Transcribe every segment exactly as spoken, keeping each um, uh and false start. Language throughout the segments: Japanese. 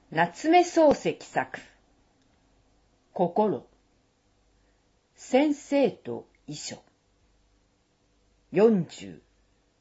夏目漱石作心先生と遺書よんじゅう。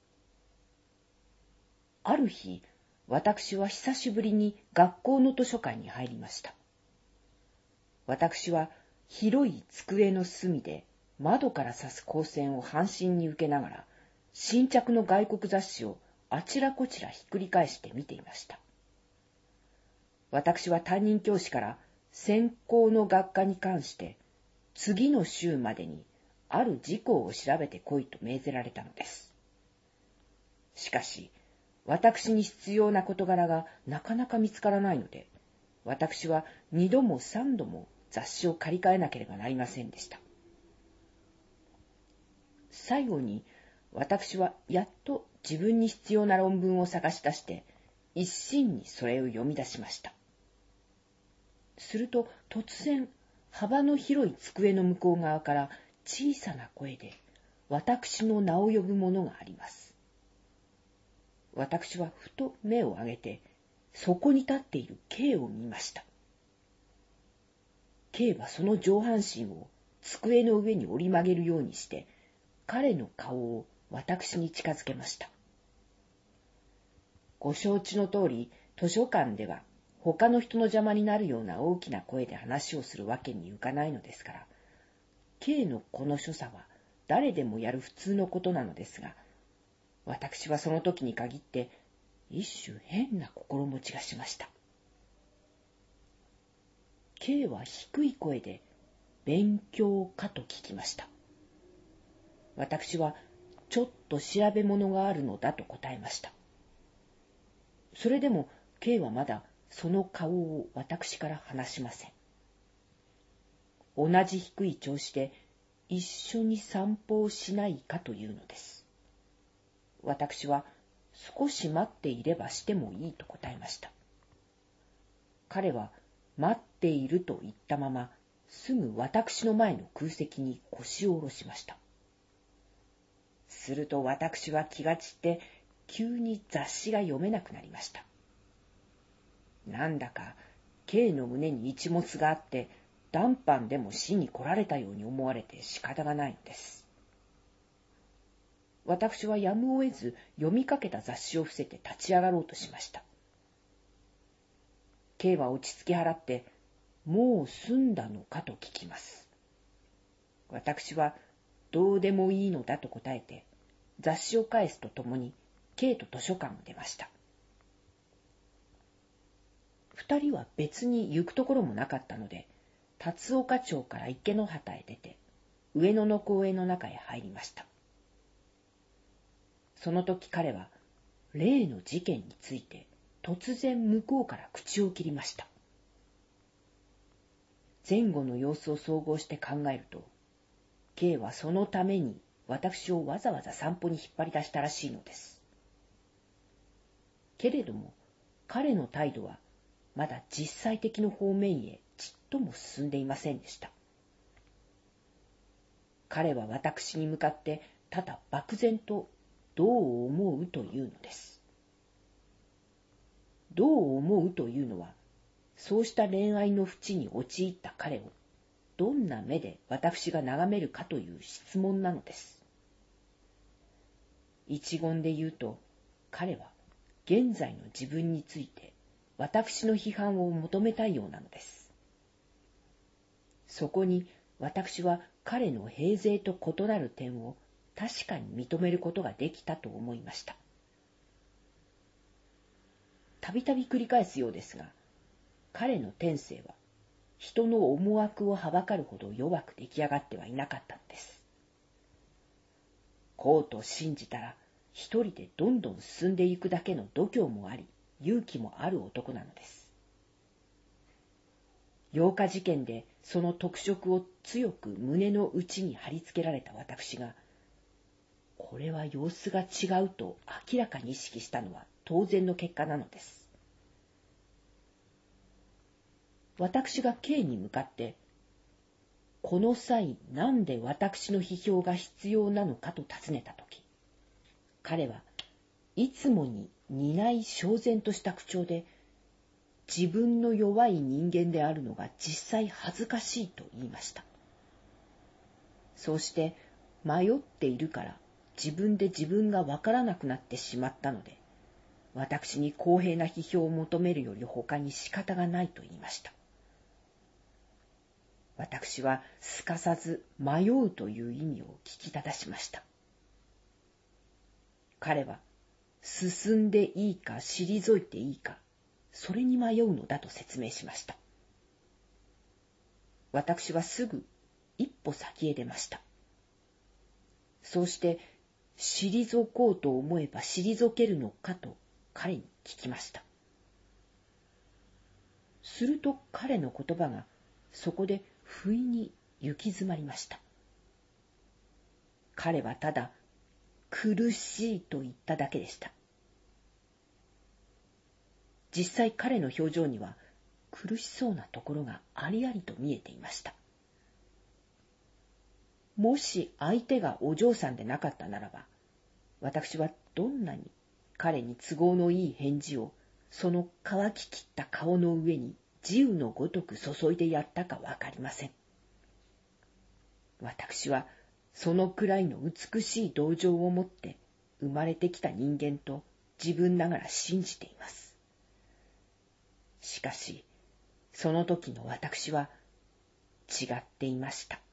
ある日、私は久しぶりに学校の図書館に入りました。私は広い机の隅で窓から差す光線を半身に受けながら、新着の外国雑誌をあちらこちらひっくり返して見ていました。私は担任教師から専攻の学科に関して次の週までにある事項を調べてこいと命ぜられたのです。しかし、私に必要な事柄がなかなか見つからないので、私は二度も三度も雑誌を借り換えなければなりませんでした。最後に私はやっと自分に必要な論文を探し出して、一心にそれを読み出しました。すると突然、幅の広い机の向こう側から小さな声で私の名を呼ぶものがあります。私はふと目を上げて、そこに立っている K を見ました。K はその上半身を机の上に折り曲げるようにして、彼の顔を私に近づけました。ご承知の通り、図書館では他の人の邪魔になるような大きな声で話をするわけにいかないのですから、K のこの所作は誰でもやる普通のことなのですが、私はその時に限って一種変な心持ちがしました。K は低い声で勉強かと聞きました。私はちょっと調べ物があるのだと答えました。それでも K はまだその顔を私から離しません。同じ低い調子で一緒に散歩をしないかというのです。私は少し待っていればしてもいいと答えました。彼は待っていると言ったまま、すぐ私の前の空席に腰を下ろしました。すると私は気が散って、急に雑誌が読めなくなりました。なんだか K の胸に一物があって、談判でもしに来られたように思われて仕方がないのです。私はやむを得ず読みかけた雑誌を伏せて立ち上がろうとしました。K は落ち着き払って、もう済んだのかと聞きます。私はどうでもいいのだと答えて、雑誌を返すとともに K と図書館を出ました。二人は別に行くところもなかったので、辰岡町から池の端へ出て、上野の公園の中へ入りました。その時彼は、例の事件について、突然向こうから口を切りました。前後の様子を総合して考えると、K はそのために私をわざわざ散歩に引っ張り出したらしいのです。けれども、彼の態度は、まだ実際的の方面へちっとも進んでいませんでした。彼は私に向かってただ漠然とどう思うというのです。どう思うというのは、そうした恋愛の淵に陥った彼をどんな目で私が眺めるかという質問なのです。一言で言うと、彼は現在の自分について私の批判を求めたいようなのです。そこに私は彼の平生と異なる点を確かに認めることができたと思いました。たびたび繰り返すようですが、彼の天性は人の思惑をはばかるほど弱く出来上がってはいなかったのです。こうと信じたら一人でどんどん進んでいくだけの度胸もあり、勇気もある男なのです。八日事件でその特色を強く胸の内に貼り付けられた私が、これは様子が違うと明らかに意識したのは当然の結果なのです。私が K に向かって、この際なんで私の批評が必要なのかと尋ねたとき、彼はいつもに似ない焦然とした口調で、 自分の弱い人間であるのが実際恥ずかしいと言いました。そうして迷っているから自分で自分がわからなくなってしまったので、私に公平な批評を求めるより他に仕方がないと言いました。私はすかさず迷うという意味を聞き正しました。彼は進んでいいか退いていいか、それに迷うのだと説明しました。私はすぐ一歩先へ出ました。そうして退こうと思えば退けるのかと彼に聞きました。すると彼の言葉がそこで不意に行き詰まりました。彼はただ苦しいと言っただけでした。実際彼の表情には苦しそうなところがありありと見えていました。もし相手がお嬢さんでなかったならば、私はどんなに彼に都合のいい返事をその乾ききった顔の上に自由のごとく注いでやったかわかりません。私はそのくらいの美しい同情を持って生まれてきた人間と自分ながら信じています。しかし、その時の私は違っていました。